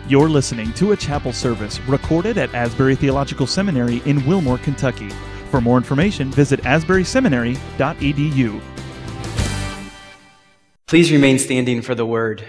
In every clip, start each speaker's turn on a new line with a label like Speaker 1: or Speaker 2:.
Speaker 1: You're listening to a chapel service recorded at Asbury Theological Seminary in Wilmore, Kentucky. For more information, visit asburyseminary.edu.
Speaker 2: Please remain standing for the word.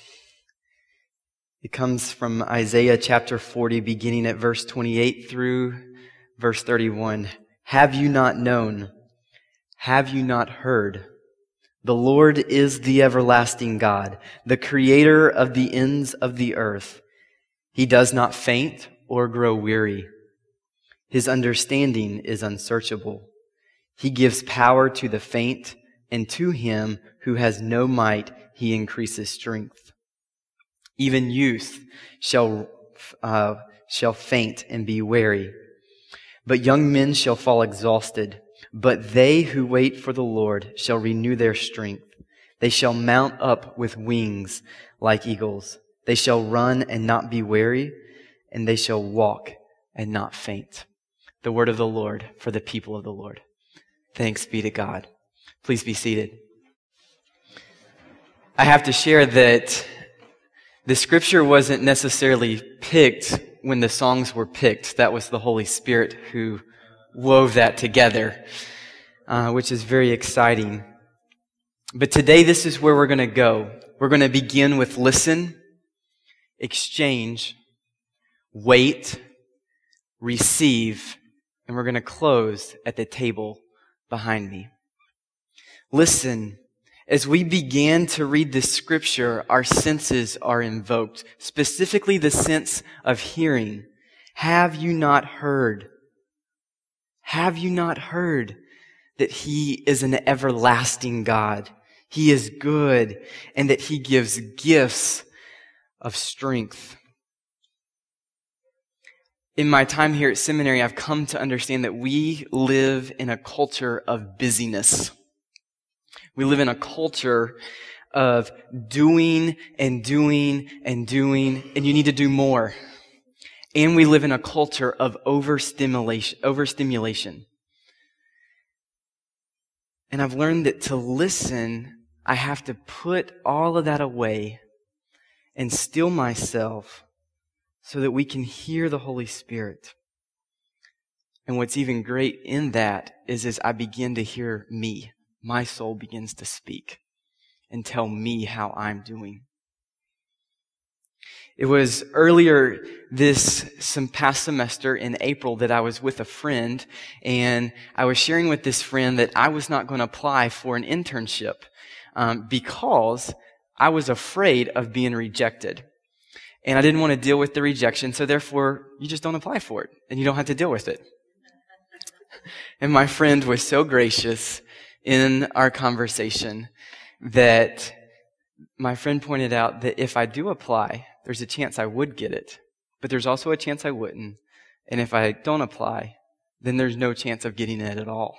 Speaker 2: It comes from Isaiah chapter 40, beginning at verse 28 through verse 31. Have you not known? Have you not heard? The Lord is the everlasting God, the creator of the ends of the earth. He does not faint or grow weary. His understanding is unsearchable. He gives power to the faint, and to him who has no might, he increases strength. Even youth shall faint and be weary, but young men shall fall exhausted. But they who wait for the Lord shall renew their strength. They shall mount up with wings like eagles. They shall run and not be weary, and they shall walk and not faint. The word of the Lord for the people of the Lord. Thanks be to God. Please be seated. I have to share that the scripture wasn't necessarily picked when the songs were picked. That was the Holy Spirit who wove that together, which is very exciting. But today, this is where we're going to go. We're going to begin with listen, exchange, wait, receive, and we're going to close at the table behind me. Listen. As we begin to read this scripture, our senses are invoked, specifically the sense of hearing. Have you not heard? Have you not heard that He is an everlasting God? He is good, and that He gives gifts of strength. In my time here at seminary, I've come to understand that we live in a culture of busyness. We live in a culture of doing and doing and doing, and you need to do more. And we live in a culture of overstimulation. And I've learned that to listen, I have to put all of that away and still myself so that we can hear the Holy Spirit. And what's even great in that is as I begin to hear me, my soul begins to speak and tell me how I'm doing. It was earlier this past semester in April that I was with a friend, and I was sharing with this friend that I was not going to apply for an internship because I was afraid of being rejected. And I didn't want to deal with the rejection, so therefore you just don't apply for it, and you don't have to deal with it. And my friend was so gracious in our conversation that my friend pointed out that if I do apply, there's a chance I would get it, but there's also a chance I wouldn't. And if I don't apply, then there's no chance of getting it at all.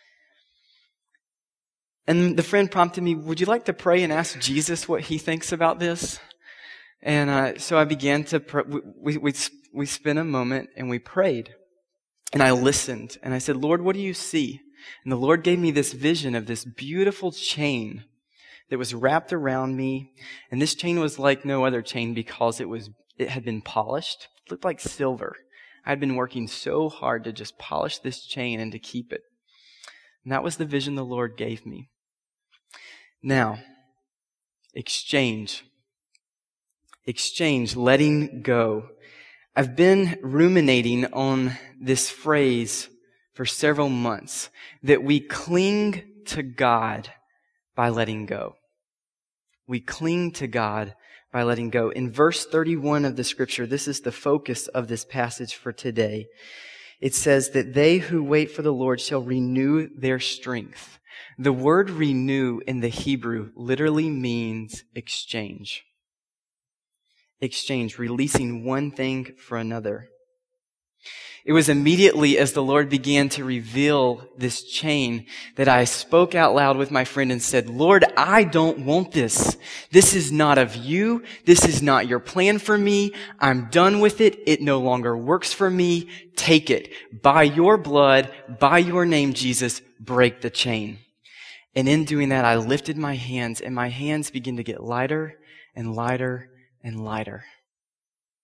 Speaker 2: And the friend prompted me, would you like to pray and ask Jesus what He thinks about this? And so I began to pray. We spent a moment and we prayed. And I listened and I said, Lord, what do you see? And the Lord gave me this vision of this beautiful chain that was wrapped around me. And this chain was like no other chain because it had been polished. It looked like silver. I had been working so hard to just polish this chain and to keep it. And that was the vision the Lord gave me. Now, exchange. Exchange, letting go. I've been ruminating on this phrase for several months, that we cling to God by letting go. We cling to God by letting go. In verse 31 of the scripture, this is the focus of this passage for today. It says that they who wait for the Lord shall renew their strength. The word renew in the Hebrew literally means exchange. Exchange, releasing one thing for another. It was immediately as the Lord began to reveal this chain that I spoke out loud with my friend and said, Lord, I don't want this. This is not of you. This is not your plan for me. I'm done with it. It no longer works for me. Take it. By your blood, by your name, Jesus, break the chain. And in doing that, I lifted my hands, and my hands began to get lighter and lighter and lighter.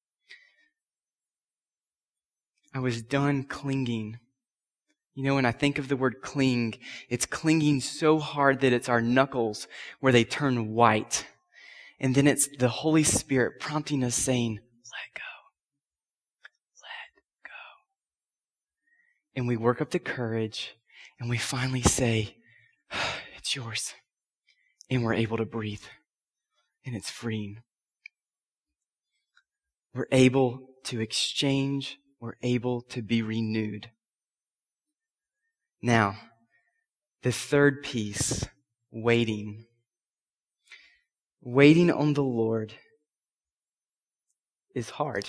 Speaker 2: I was done clinging. You know, when I think of the word cling, it's clinging so hard that it's our knuckles where they turn white. And then it's the Holy Spirit prompting us saying, let go. Let go. And we work up the courage and we finally say, it's yours. And we're able to breathe. And it's freeing. We're able to exchange. We're able to be renewed. Now, the third piece, waiting. Waiting on the Lord is hard.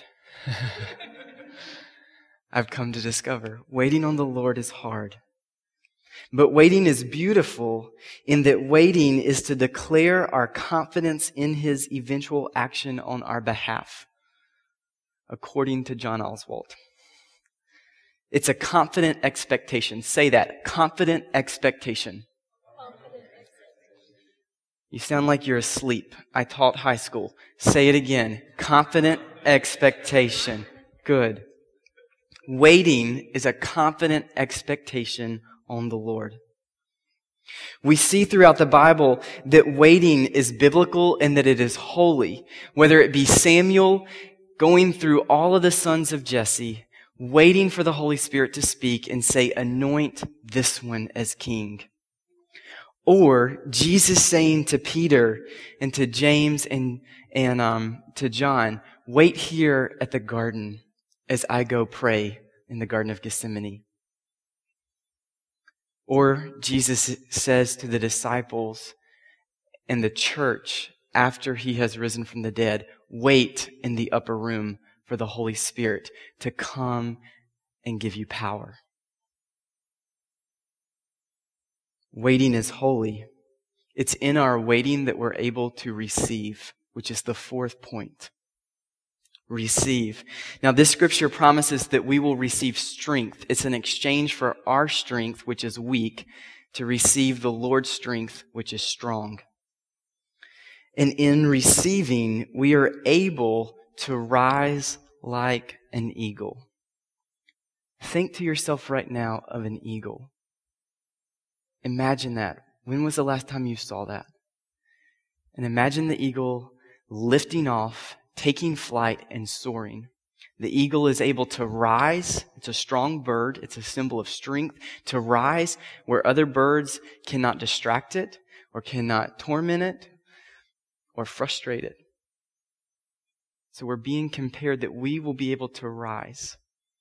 Speaker 2: I've come to discover waiting on the Lord is hard. But waiting is beautiful in that waiting is to declare our confidence in His eventual action on our behalf, according to John Oswalt. It's a confident expectation. Say that. Confident expectation. You sound like you're asleep. I taught high school. Say it again. Confident expectation. Good. Waiting is a confident expectation on the Lord. We see throughout the Bible that waiting is biblical and that it is holy. Whether it be Samuel going through all of the sons of Jesse, waiting for the Holy Spirit to speak and say, anoint this one as king. Or Jesus saying to Peter and to James and to John, wait here at the garden as I go pray in the Garden of Gethsemane. Or Jesus says to the disciples and the church after He has risen from the dead, wait in the upper room for the Holy Spirit to come and give you power. Waiting is holy. It's in our waiting that we're able to receive, which is the fourth point. Receive. Now, this scripture promises that we will receive strength. It's an exchange for our strength, which is weak, to receive the Lord's strength, which is strong. And in receiving, we are able to rise like an eagle. Think to yourself right now of an eagle. Imagine that. When was the last time you saw that? And imagine the eagle lifting off, taking flight, and soaring. The eagle is able to rise. It's a strong bird. It's a symbol of strength. To rise where other birds cannot distract it, or cannot torment it, or frustrate it. So we're being compared that we will be able to rise.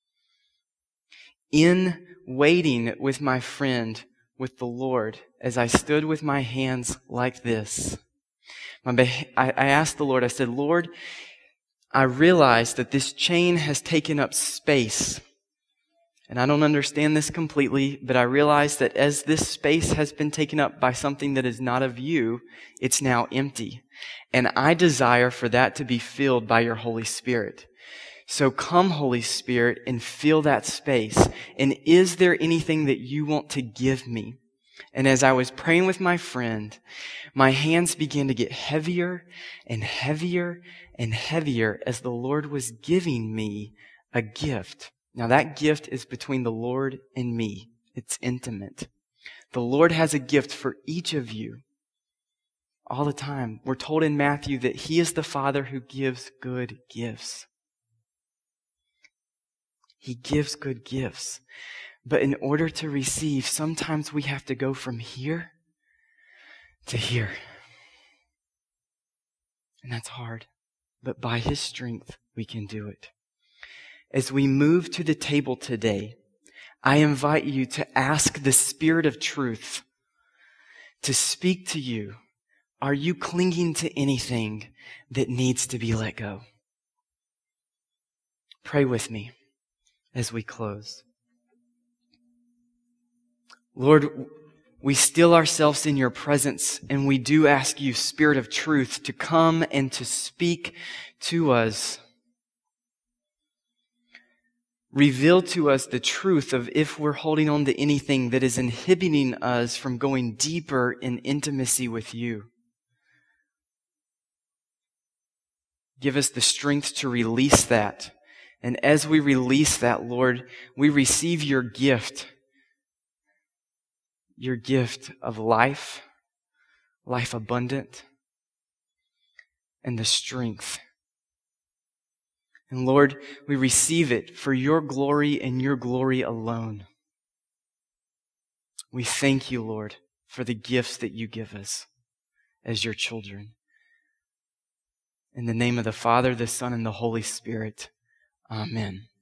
Speaker 2: In waiting with my friend, with the Lord, as I stood with my hands like this, I asked the Lord, I said, Lord, I realize that this chain has taken up space. And I don't understand this completely, but I realize that as this space has been taken up by something that is not of you, it's now empty. And I desire for that to be filled by your Holy Spirit. So come, Holy Spirit, and fill that space. And is there anything that you want to give me? And as I was praying with my friend, my hands began to get heavier and heavier and heavier as the Lord was giving me a gift. Now that gift is between the Lord and me. It's intimate. The Lord has a gift for each of you all the time. We're told in Matthew that He is the Father who gives good gifts. He gives good gifts. But in order to receive, sometimes we have to go from here to here. And that's hard. But by His strength, we can do it. As we move to the table today, I invite you to ask the Spirit of truth to speak to you. Are you clinging to anything that needs to be let go? Pray with me as we close. Lord, we still ourselves in your presence, and we do ask you, Spirit of truth, to come and to speak to us. Reveal to us the truth of if we're holding on to anything that is inhibiting us from going deeper in intimacy with you. Give us the strength to release that And as we release that, Lord, we receive your gift of life, life abundant, and the strength. And Lord, we receive it for your glory and your glory alone. We thank you, Lord, for the gifts that you give us as your children. In the name of the Father, the Son, and the Holy Spirit, amen.